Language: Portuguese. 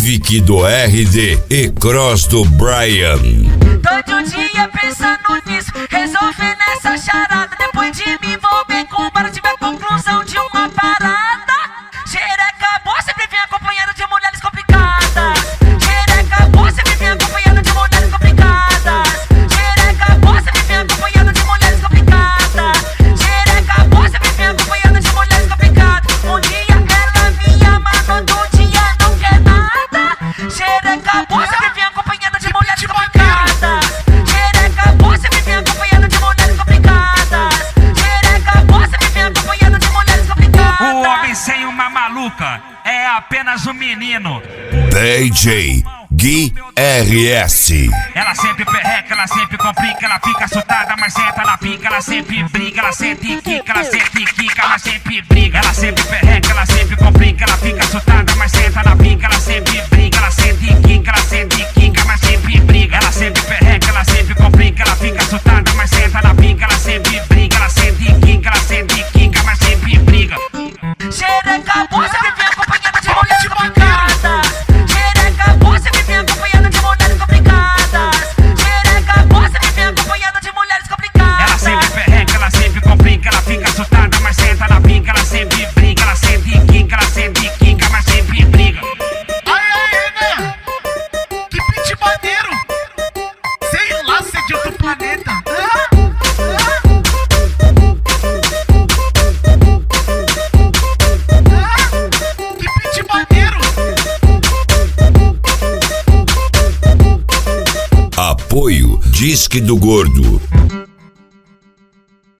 Civic do RD e Cross do Brian. Todo dia pensando nisso, resolver nessa charada. Depois de me envolver com para tive a conclusão de uma parada. Xereca boa sempre vem acompanhada de mulheres complicadas. Xereca boa sempre vem acompanhada de mulheres complicadas. Xereca boa sempre vem acompanhada de mulheres complicadas. Xereca boa sempre vem acompanhada de mulheres complicadas. Um dia ela me ama, no outro dia não quer nada. Xereca boa sempre vem acompanhada de mulheres complicadas. Xereca boa sempre vem acompanhada de mulheres complicadas. Xereca boa sempre vem acompanhada de mulheres complicadas. O homem sem uma maluca é apenas um menino. DJ Gui RS. Ela sempre perreca, ela sempre complica, ela fica assustada, mas senta na pica, ela sempre briga, ela sente quica, ela sente quica, ela sempre briga. Ela sempre perreca, ela sempre complica, ela fica assustada, mas senta na pica, ela sempre briga, ela sente quica, ela sente quica, mas sempre briga. Ela sempre perreca, ela sempre complica, ela fica assustada, mas senta na pica, ela sempre briga, ela sente quica, ela sente quica, mas sempre briga. Xereca boa sempre vem acompanhada de mulheres complicadas. Xereca boa sempre vem acompanhada de mulheres complicadas. Xereca boa sempre vem acompanhada de mulheres complicadas. Ela sempre perreca, ela sempre complica, ela fica assustada, mas senta na pica, ela sempre briga, ela sente quica, ela sente quica, mas sempre briga. Aí, né? Que beat maneiro! Sei lá se é de outro planeta. Que beat maneiro! Apoio Disque do Gordo.